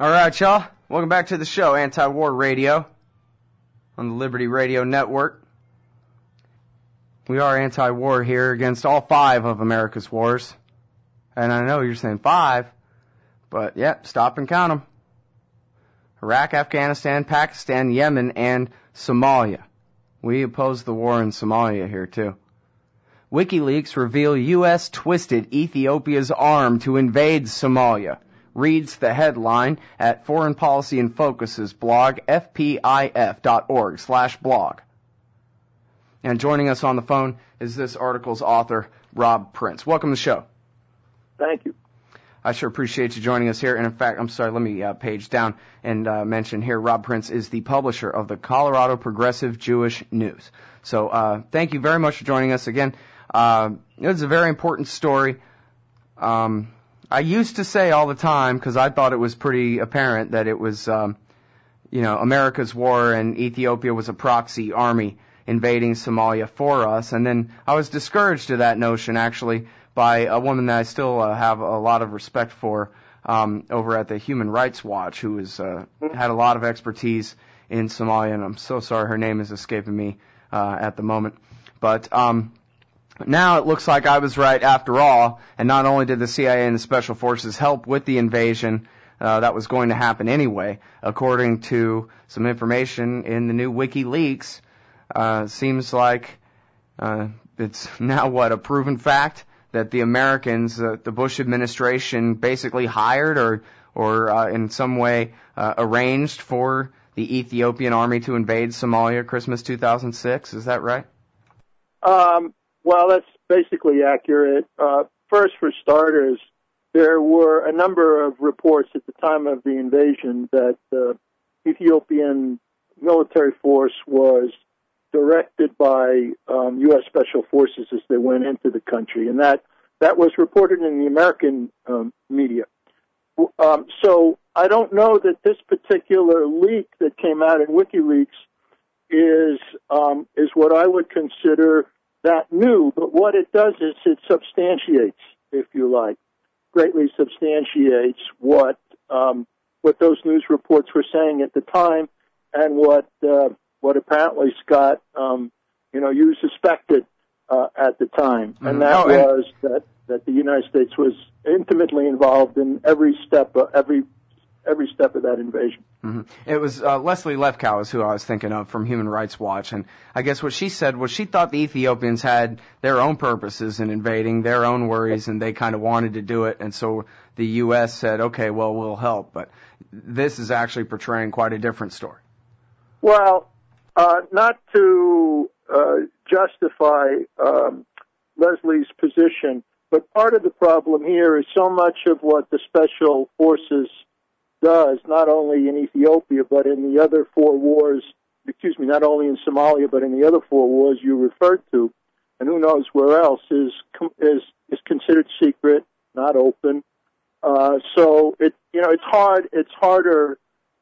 All right, y'all. Welcome back to the show, Anti-War Radio, on the Liberty Radio Network. We are anti-war here against all 5 of America's wars. And I know you're saying 5, but stop and count them. Iraq, Afghanistan, Pakistan, Yemen, and Somalia. We oppose the war in Somalia here, too. WikiLeaks reveal U.S. twisted Ethiopia's arm to invade Somalia. Reads the headline at Foreign Policy in Focus's blog, fpif.org/blog. And joining us on the phone is this article's author, Rob Prince. Welcome to the show. Thank you. I sure appreciate you joining us here. And in fact, I'm sorry, let me page down and mention here, Rob Prince is the publisher of the Colorado Progressive Jewish News. So thank you very much for joining us again. It's a very important story. I used to say all the time, because I thought it was pretty apparent that it was, America's war and Ethiopia was a proxy army invading Somalia for us. And then I was discouraged to that notion, actually, by a woman that I still have a lot of respect for over at the Human Rights Watch, who has had a lot of expertise in Somalia, and I'm so sorry her name is escaping me at the moment. But now it looks like I was right after all, and not only did the CIA and the Special Forces help with the invasion that was going to happen anyway, according to some information in the new WikiLeaks, seems like it's now, a proven fact that the Americans, the Bush administration, basically hired or in some way arranged for the Ethiopian army to invade Somalia Christmas 2006. Is that right? Well, that's basically accurate. First, for starters, there were a number of reports at the time of the invasion that the Ethiopian military force was directed by U.S. Special Forces as they went into the country, and that was reported in the American media. So I don't know that this particular leak that came out in WikiLeaks is what I would consider that new, but what it does is it substantiates, if you like, greatly substantiates what those news reports were saying at the time, and what apparently Scott, you suspected at the time, and that was that the United States was intimately involved in every step of that invasion. Mm-hmm. It was Leslie Lefkow is who I was thinking of from Human Rights Watch, and I guess what she said was she thought the Ethiopians had their own purposes in invading, their own worries, and they kind of wanted to do it, and so the U.S. said, okay, well, we'll help. But this is actually portraying quite a different story. Well, not to justify Leslie's position, but part of the problem here is so much of what the Special Forces does, not only in Ethiopia, but in the other 4 wars, not only in Somalia, but in the other 4 wars you referred to, and who knows where else, is considered secret, not open. So it's harder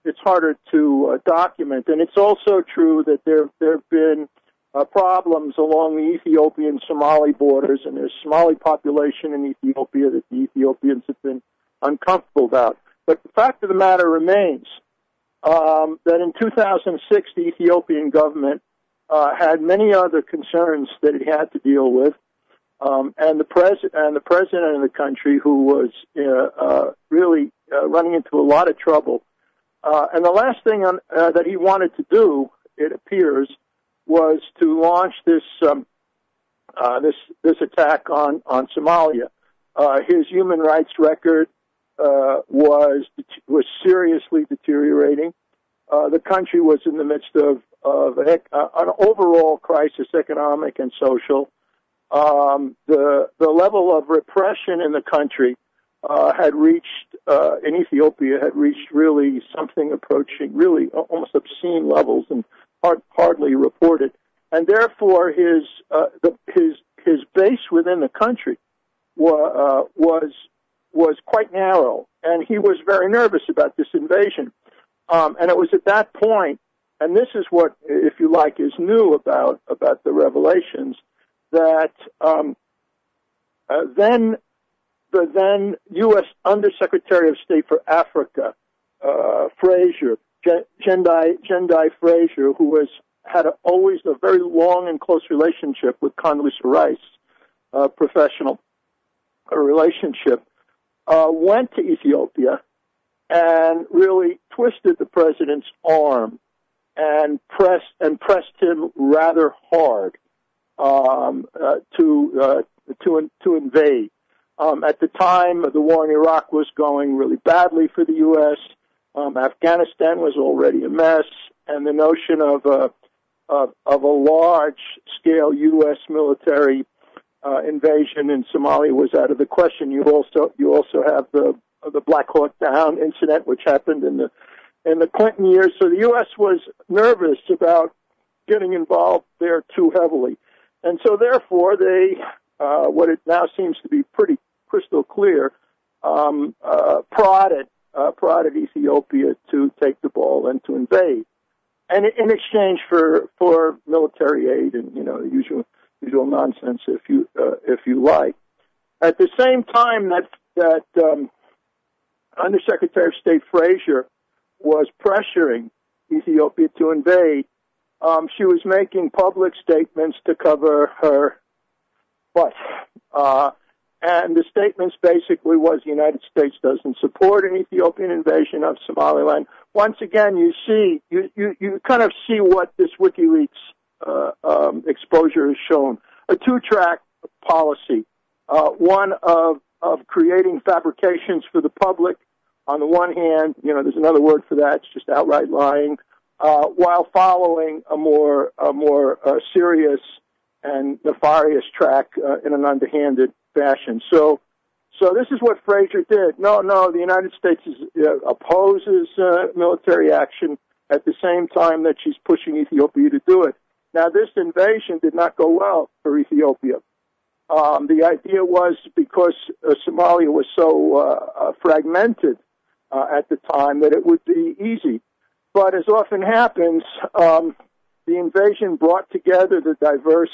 to document, and it's also true that there have been problems along the Ethiopian-Somali borders, and there's Somali population in Ethiopia that the Ethiopians have been uncomfortable about. But the fact of the matter remains that in 2006, the Ethiopian government had many other concerns that it had to deal with, and the president of the country, who was really running into a lot of trouble. And the last thing that he wanted to do, it appears, was to launch this attack on Somalia. His human rights record was seriously deteriorating. The country was in the midst of an overall crisis, economic and social. The level of repression in the country had reached in Ethiopia really something approaching really almost obscene levels and hardly reported, and therefore his base within the country was quite narrow, and he was very nervous about this invasion. And it was at that point, and this is what, if you like, is new about the revelations, that then the then U.S. Undersecretary of State for Africa, Fraser, Jendai Fraser, who had always a very long and close relationship with Condoleezza Rice, professional relationship, went to Ethiopia and really twisted the president's arm and pressed him rather hard to invade. At the time, the war in Iraq was going really badly for the U.S. Afghanistan was already a mess, and the notion of a large-scale U.S. military invasion in Somalia was out of the question. You also have the Black Hawk Down incident, which happened in the Clinton years. So the U.S. was nervous about getting involved there too heavily, and so therefore they, what it now seems to be pretty crystal clear, prodded Ethiopia to take the ball and to invade, and in exchange for military aid and the usual nonsense, if you like. At the same time that Undersecretary of State Fraser was pressuring Ethiopia to invade, she was making public statements to cover her butt. And the statements basically was the United States doesn't support an Ethiopian invasion of Somaliland. Once again, you kind of see what this WikiLeaks exposure has shown. A two-track policy, one of creating fabrications for the public. On the one hand, there's another word for that, it's just outright lying, while following a more serious and nefarious track in an underhanded fashion. So this is what Fraser did. No, the United States opposes military action at the same time that she's pushing Ethiopia to do it. Now, this invasion did not go well for Ethiopia. The idea was because Somalia was so fragmented at the time that it would be easy. But as often happens, the invasion brought together the diverse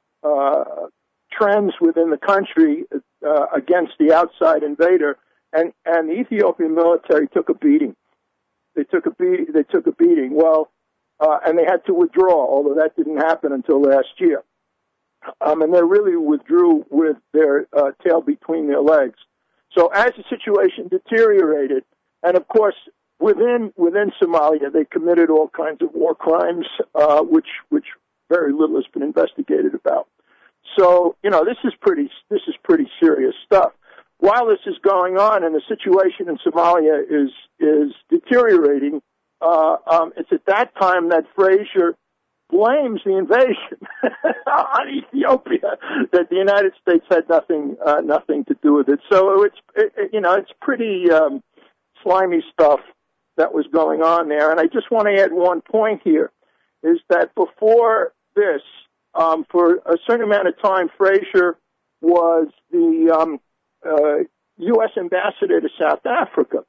trends within the country against the outside invader, and the Ethiopian military took a beating. They took a beating. Well, and they had to withdraw, although that didn't happen until last year. And they really withdrew with their tail between their legs. So as the situation deteriorated, and of course within Somalia, they committed all kinds of war crimes, which very little has been investigated about. So, this is pretty serious stuff. While this is going on and the situation in Somalia is deteriorating, it's at that time that Fraser blames the invasion on Ethiopia, that the United States had nothing to do with it. So it's pretty slimy stuff that was going on there. And I just want to add one point here, is that before this, for a certain amount of time, Fraser was the U.S. ambassador to South Africa.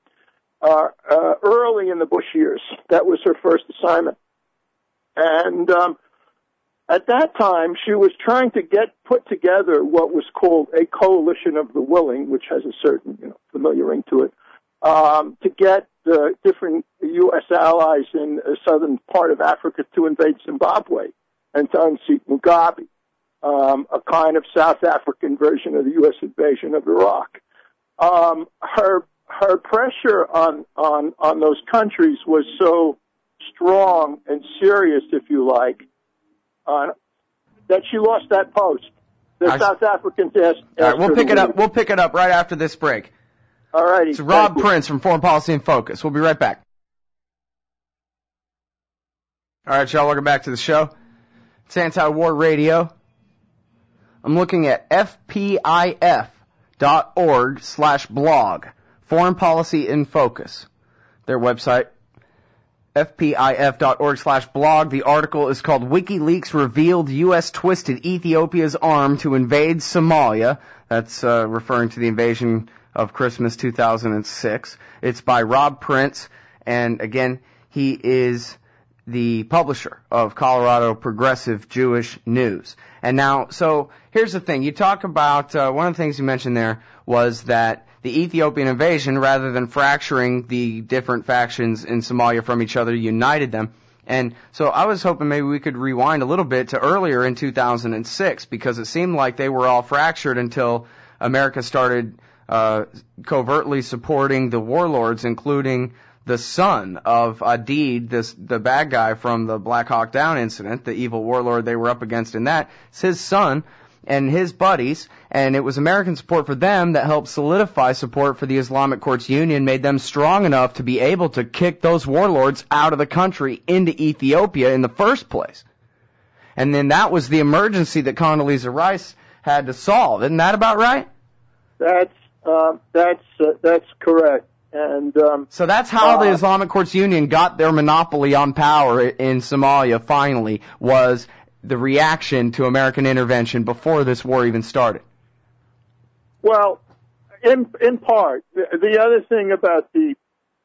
Early in the Bush years, that was her first assignment. And at that time, she was trying to put together what was called a coalition of the willing, which has a certain familiar ring to it, to get the different U.S. allies in the southern part of Africa to invade Zimbabwe and to unseat Mugabe, a kind of South African version of the U.S. invasion of Iraq. Her pressure on those countries was so strong and serious, if you like, that she lost that post. The South Africans asked. All right, we'll pick it up. We'll pick it up right after this break. All righty. It's Rob Prince from Foreign Policy in Focus. We'll be right back. All right, y'all. Welcome back to the show. It's Anti-War Radio. I'm looking at fpif.org/blog. Foreign Policy in Focus. Their website. fpif.org/blog. The article is called WikiLeaks Revealed U.S. Twisted Ethiopia's Arm to Invade Somalia. That's referring to the invasion of Christmas 2006. It's by Rob Prince, and again, he is the publisher of Colorado Progressive Jewish News. And now, so here's the thing. You talk about, one of the things you mentioned there was that the Ethiopian invasion, rather than fracturing the different factions in Somalia from each other, united them. And so I was hoping maybe we could rewind a little bit to earlier in 2006, because it seemed like they were all fractured until America started covertly supporting the warlords, including the son of Adid, the bad guy from the Black Hawk Down incident, the evil warlord they were up against in that. It's his son and his buddies, and it was American support for them that helped solidify support for the Islamic Courts Union, made them strong enough to be able to kick those warlords out of the country into Ethiopia in the first place. And then that was the emergency that Condoleezza Rice had to solve. Isn't that about right? That's correct. And so that's how the Islamic Courts Union got their monopoly on power in Somalia finally, was the reaction to American intervention before this war even started. Well, in part, the other thing about the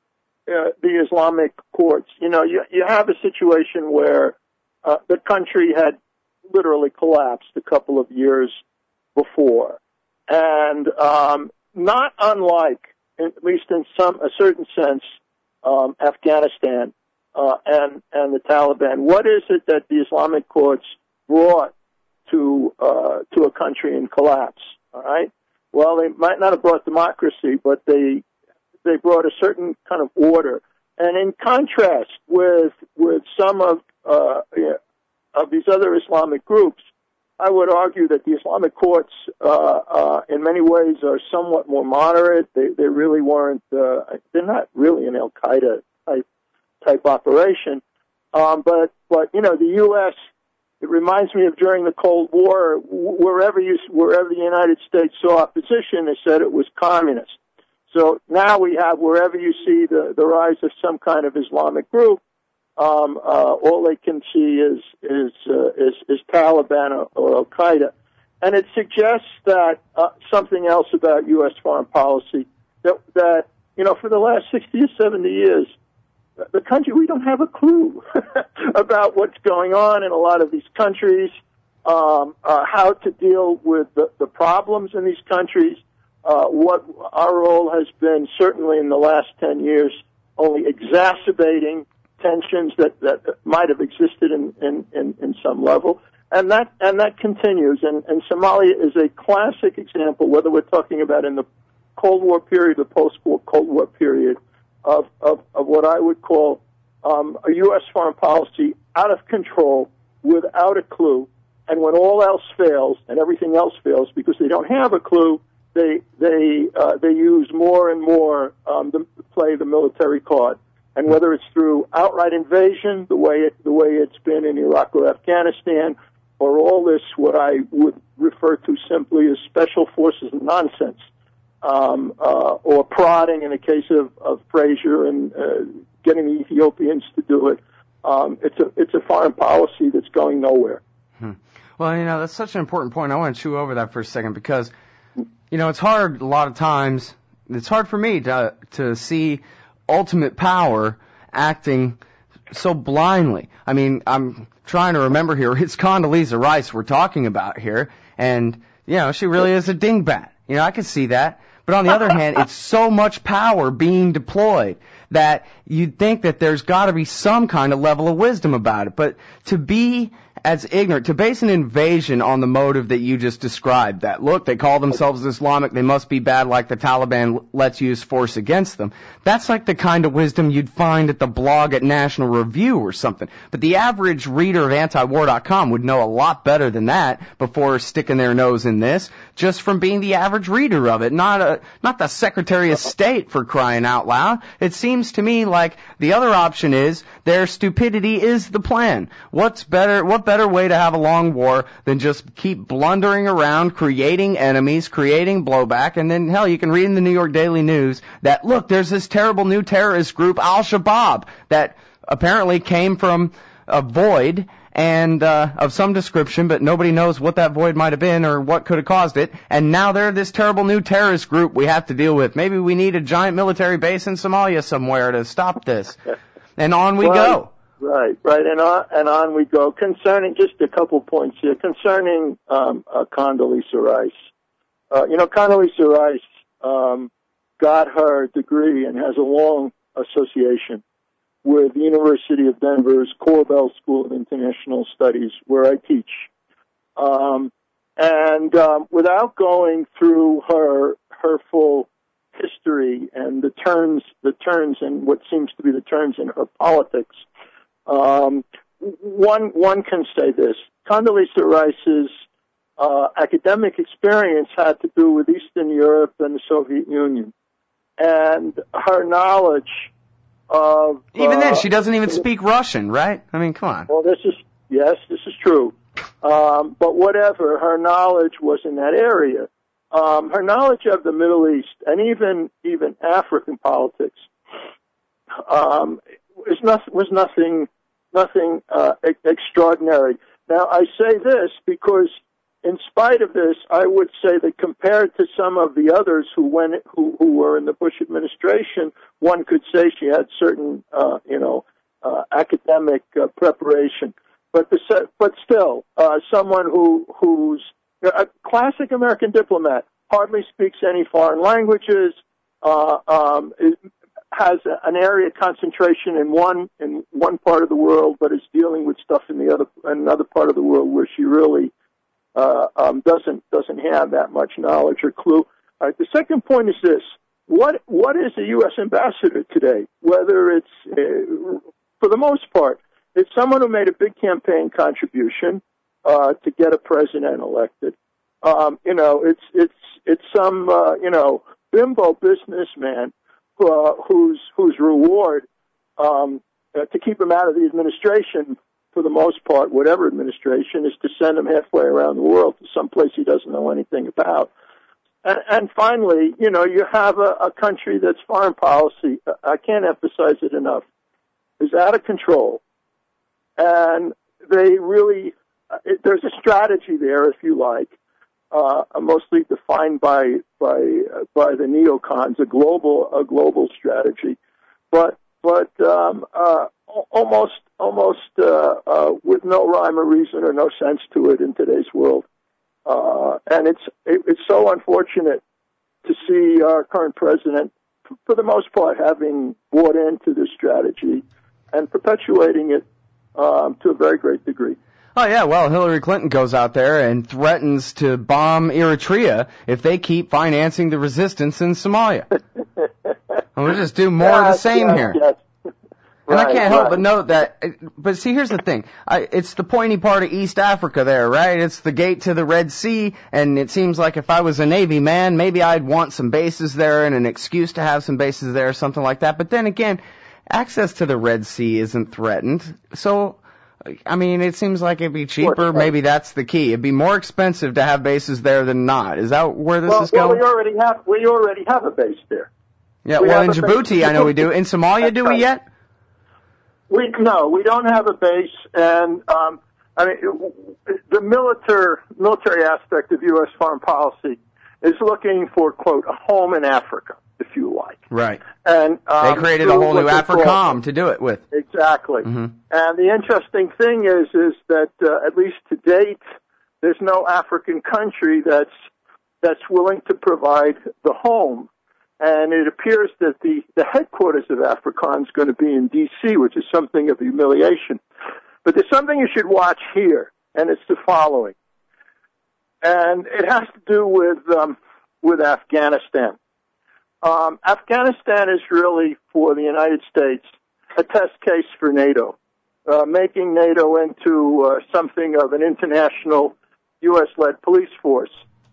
Islamic courts, you have a situation where the country had literally collapsed a couple of years before, and not unlike, at least in a certain sense, Afghanistan and the Taliban. What is it that the Islamic courts brought to a country in collapse? All right. Well, they might not have brought democracy, but they brought a certain kind of order. And in contrast with some of these other Islamic groups, I would argue that the Islamic courts, in many ways, are somewhat more moderate. They really weren't. They're not really an Al Qaeda type operation. But the U.S. It reminds me of during the Cold War, wherever the United States saw opposition, they said it was communist. So now we have, wherever you see the rise of some kind of Islamic group, all they can see is Taliban or Al Qaeda, and it suggests that something else about U.S. foreign policy that for the last 60 or 70 years, the country, we don't have a clue about what's going on in a lot of these countries, how to deal with the problems in these countries. What our role has been, certainly in the last 10 years, only exacerbating tensions that might have existed in some level, and that continues. And Somalia is a classic example, whether we're talking about in the Cold War period, the post-Cold War period, of what I would call a U.S. foreign policy out of control, without a clue, and when all else fails and everything else fails because they don't have a clue, they use more and more to play the military card. And whether it's through outright invasion, the way it's been in Iraq or Afghanistan, or all this what I would refer to simply as special forces nonsense, or prodding in the case of Frazier and getting the Ethiopians to do it. It's a foreign policy that's going nowhere. Well, that's such an important point. I want to chew over that for a second because, it's hard a lot of times. It's hard for me to see ultimate power acting so blindly. I mean, I'm trying to remember here. It's Condoleezza Rice we're talking about here, and she really is a dingbat. I can see that. But on the other hand, it's so much power being deployed that you'd think that there's got to be some kind of level of wisdom about it. But to be as ignorant, to base an invasion on the motive that you just described, that, look, they call themselves Islamic, they must be bad like the Taliban, let's use force against them. That's like the kind of wisdom you'd find at the blog at National Review or something. But the average reader of antiwar.com would know a lot better than that before sticking their nose in this, just from being the average reader of it, not the Secretary of State, for crying out loud. It seems to me like the other option is their stupidity is the plan. What better way to have a long war than just keep blundering around, creating enemies, creating blowback, and then, hell, you can read in the New York Daily News that, look, there's this terrible new terrorist group, Al-Shabaab, that apparently came from a void and of some description, but nobody knows what that void might have been or what could have caused it, and now they're this terrible new terrorist group we have to deal with. Maybe we need a giant military base in Somalia somewhere to stop this. And on we go. Right, and on we go. Concerning, just a couple points here, concerning Condoleezza Rice. Condoleezza Rice got her degree and has a long association with the University of Denver's Korbel School of International Studies, where I teach. Without going through her full history and the turns in what seems to be the turns in her politics, one can say this: Condoleezza Rice's academic experience had to do with Eastern Europe and the Soviet Union, and her knowledge of even then she doesn't even speak Russian, right? I mean, come on. Well, this is true. But whatever, her knowledge was in that area. Her knowledge of the Middle East and even African politics was nothing extraordinary. Now, I say this because, in spite of this, I would say that compared to some of the others who were in the Bush administration, one could say she had certain academic preparation. But still, someone who's a classic American diplomat, hardly speaks any foreign languages, has an area of concentration in one part of the world, but is dealing with stuff in another part of the world where she really doesn't have that much knowledge or clue. All right, the second point is this: what is a U.S. ambassador today? Whether it's for the most part, it's someone who made a big campaign contribution to get a president elected. It's some bimbo businessman whose reward to keep him out of the administration, for the most part, whatever administration, is to send him halfway around the world to some place he doesn't know anything about. And finally, you have a country that's foreign policy, I can't emphasize it enough, is out of control. And they really, there's a strategy there, if you like, mostly defined by the neocons, a global strategy, but almost with no rhyme or reason or no sense to it in today's world. And it's so unfortunate to see our current president, for the most part, having bought into this strategy and perpetuating it to a very great degree. Oh, yeah, well, Hillary Clinton goes out there and threatens to bomb Eritrea if they keep financing the resistance in Somalia. We'll just do more of the same here. Yes. And I can't help but note that, but see, here's the thing. It's the pointy part of East Africa there, right? It's the gate to the Red Sea, and it seems like if I was a Navy man, maybe I'd want some bases there and an excuse to have some bases there or something like that. But then again, access to the Red Sea isn't threatened. So, I mean, it seems like it'd be cheaper. Maybe that's the key. It'd be more expensive to have bases there than not. Is that where this is going? Well, we already have a base there. Yeah, well, in Djibouti, I know we do. In Somalia, do we yet? No, we don't have a base, and the military aspect of U.S. foreign policy is looking for, quote, a home in Africa, if you like. Right. And they created a whole new AFRICOM to do it with. Exactly. Mm-hmm. And the interesting thing is that at least to date, there's no African country that's willing to provide the home. And it appears that the headquarters of AFRICOM is going to be in D.C., which is something of a humiliation. But there's something you should watch here, and it's the following. And it has to do with Afghanistan. Afghanistan is really, for the United States, a test case for NATO, making NATO into something of an international U.S.-led police force.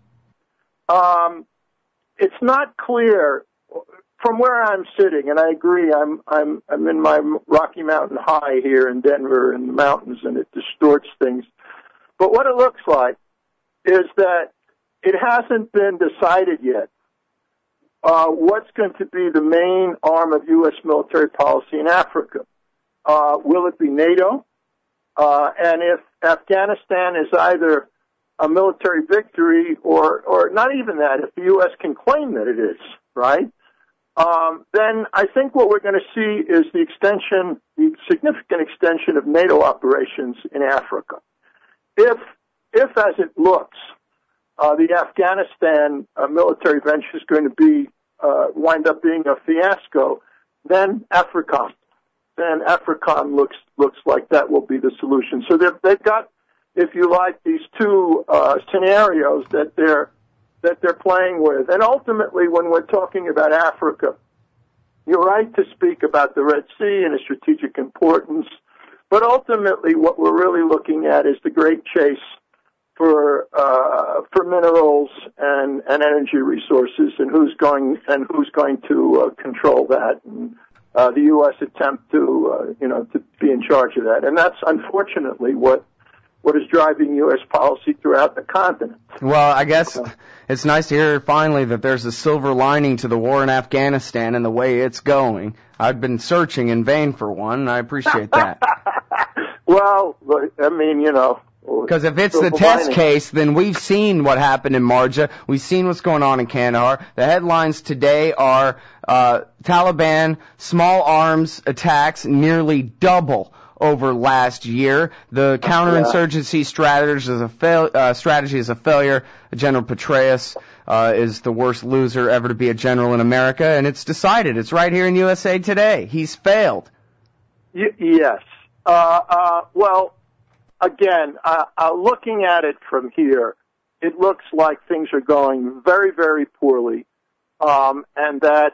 It's not clear from where I'm sitting, and I agree. I'm in my Rocky Mountain High here in Denver in the mountains, and it distorts things. But what it looks like is that it hasn't been decided yet what's going to be the main arm of U.S. military policy in Africa. Will it be NATO? And if Afghanistan is either a military victory or not even that, if the U.S. can claim that it is, right, then I think what we're going to see is the significant extension of NATO operations in Africa. If as it looks, the Afghanistan military venture is going to be wind up being a fiasco, then AFRICOM. Then AFRICOM looks like that will be the solution. So they've got, if you like, these two scenarios that they're playing with. And ultimately, when we're talking about Africa, you're right to speak about the Red Sea and its strategic importance, but ultimately what we're really looking at is the great chase for minerals and energy resources, and who's going to control that, and the U.S. attempt to be in charge of that. And that's unfortunately what is driving U.S. policy throughout the continent. Well, I guess it's nice to hear finally that there's a silver lining to the war in Afghanistan and the way it's going. I've been searching in vain for one, and I appreciate that. Well, I mean, because if it's the test case, then we've seen what happened in Marja. We've seen what's going on in Kandahar. The headlines today are Taliban small arms attacks nearly double over last year. The counterinsurgency strategy is a failure. General Petraeus is the worst loser ever to be a general in America, and it's decided. It's right here in USA Today. He's failed. Yes. Well, again, looking at it from here, it looks like things are going very, very poorly, and that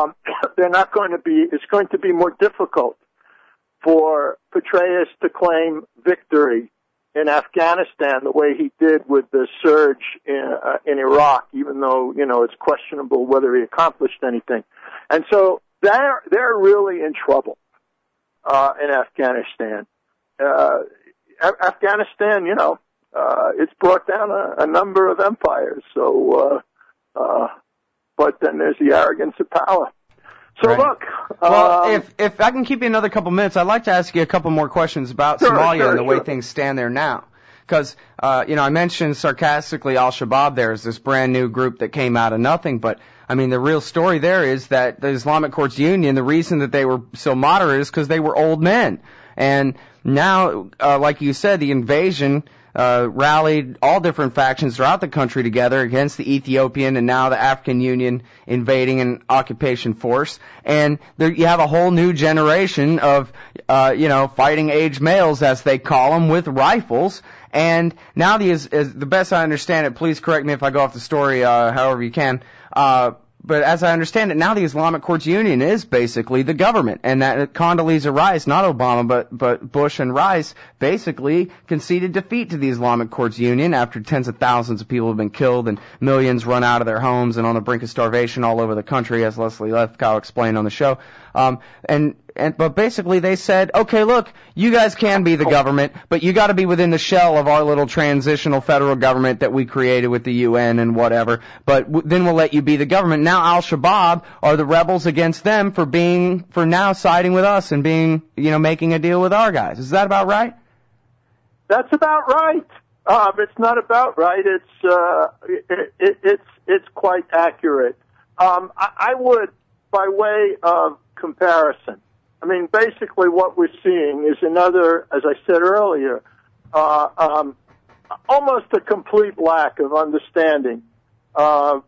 it's going to be more difficult for Petraeus to claim victory in Afghanistan the way he did with the surge in Iraq, even though, it's questionable whether he accomplished anything. And so they're really in trouble in Afghanistan. Afghanistan, it's brought down a number of empires. So, but then there's the arrogance of power. So right. Look. Well, if I can keep you another couple minutes, I'd like to ask you a couple more questions about Somalia and the way things stand there now. Because, I mentioned sarcastically Al-Shabaab there is this brand new group that came out of nothing, but I mean, the real story there is that the Islamic Courts Union, the reason that they were so moderate is because they were old men. And now, like you said, the invasion rallied all different factions throughout the country together against the Ethiopian and now the African Union invading an occupation force. And there you have a whole new generation of, fighting age males, as they call them, with rifles. And now the best I understand it, please correct me if I go off the story, however you can, but as I understand it, now the Islamic Courts Union is basically the government, and that Condoleezza Rice, not Obama, but Bush and Rice, basically conceded defeat to the Islamic Courts Union after tens of thousands of people have been killed and millions run out of their homes and on the brink of starvation all over the country, as Leslie Lefkow explained on the show. But basically they said, okay, look, you guys can be the government, but you got to be within the shell of our little transitional federal government that we created with the UN and whatever. But then we'll let you be the government. Now Al-Shabaab are the rebels against them for now siding with us and making a deal with our guys. Is that about right? That's about right. It's not about right. It's quite accurate. I would, by way of comparison, basically what we're seeing is another, as I said earlier, almost a complete lack of understanding of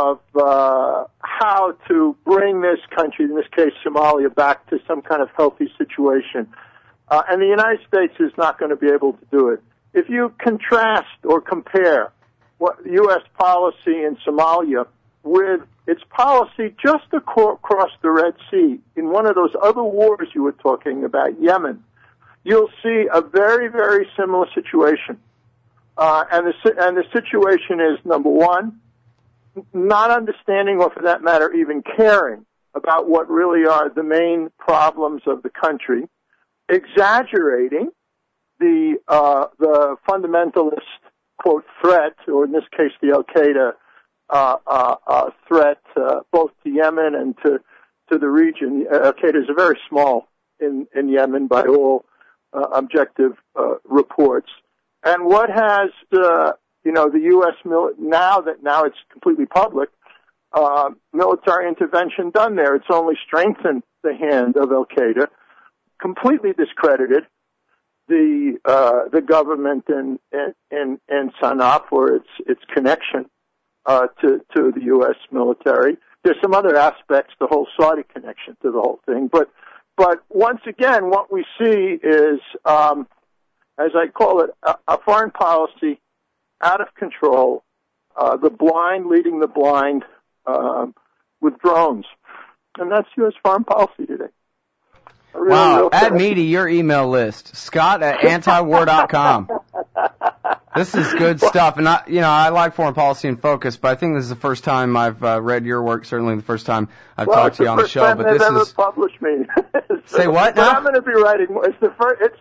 how to bring this country, in this case Somalia, back to some kind of healthy situation. And the United States is not going to be able to do it. If you contrast or compare what U.S. policy in Somalia with its policy just across the Red Sea, in one of those other wars you were talking about, Yemen, you'll see a very, very similar situation. And the situation is, number one, not understanding, or for that matter, even caring about what really are the main problems of the country, exaggerating the fundamentalist, quote, threat, or in this case the Al-Qaeda threat, both to Yemen and to the region. Al-Qaeda is very small in Yemen by all objective reports. And what has the U.S. now it's completely public, military intervention done there? It's only strengthened the hand of Al-Qaeda, completely discredited the government in Sana'a for its connection to the U.S. military, there's some other aspects, the whole Saudi connection to the whole thing. But once again, what we see is, as I call it, a foreign policy out of control, the blind leading the blind with drones. And that's U.S. foreign policy today. Wow, add me to your email list, Scott@antiwar.com. This is good stuff, and I like Foreign Policy in Focus, but I think this is the first time I've read your work. Certainly, the first time I've talked to you on the show. But this is ever published me. Say what? But I'm going to be writing. It's the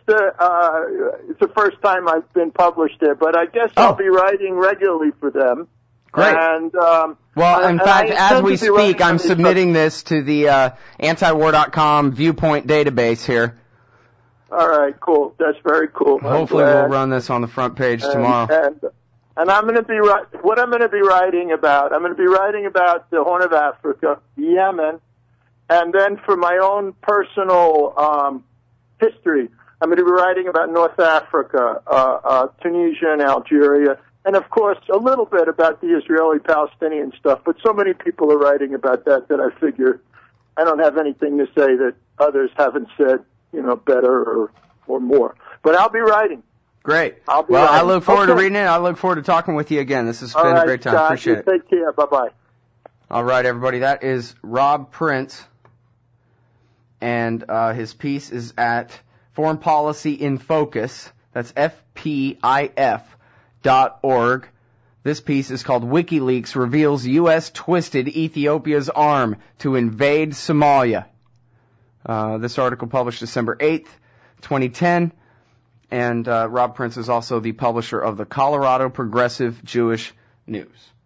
first time I've been published there, but I guess I'll be writing regularly for them. Great. And in fact, as we speak, I'm submitting this to the antiwar.com viewpoint database here. All right, cool. That's very cool. Hopefully, we'll run this on the front page tomorrow. And I'm going to be what I'm going to be writing about. I'm going to be writing about the Horn of Africa, Yemen, and then for my own personal history, I'm going to be writing about North Africa, Tunisia, and Algeria. And, of course, a little bit about the Israeli-Palestinian stuff, but so many people are writing about that I figure I don't have anything to say that others haven't said, better or more. But I'll be writing. Great. Writing. I look forward to reading it. I look forward to talking with you again. This has been a great time. Scott, appreciate it. Take care. Bye-bye. All right, everybody. That is Rob Prince, and his piece is at Foreign Policy in Focus. That's FPIF.org. This piece is called WikiLeaks Reveals U.S. Twisted Ethiopia's Arm to Invade Somalia. This article published December 8th, 2010. And Rob Prince is also the publisher of the Colorado Progressive Jewish News.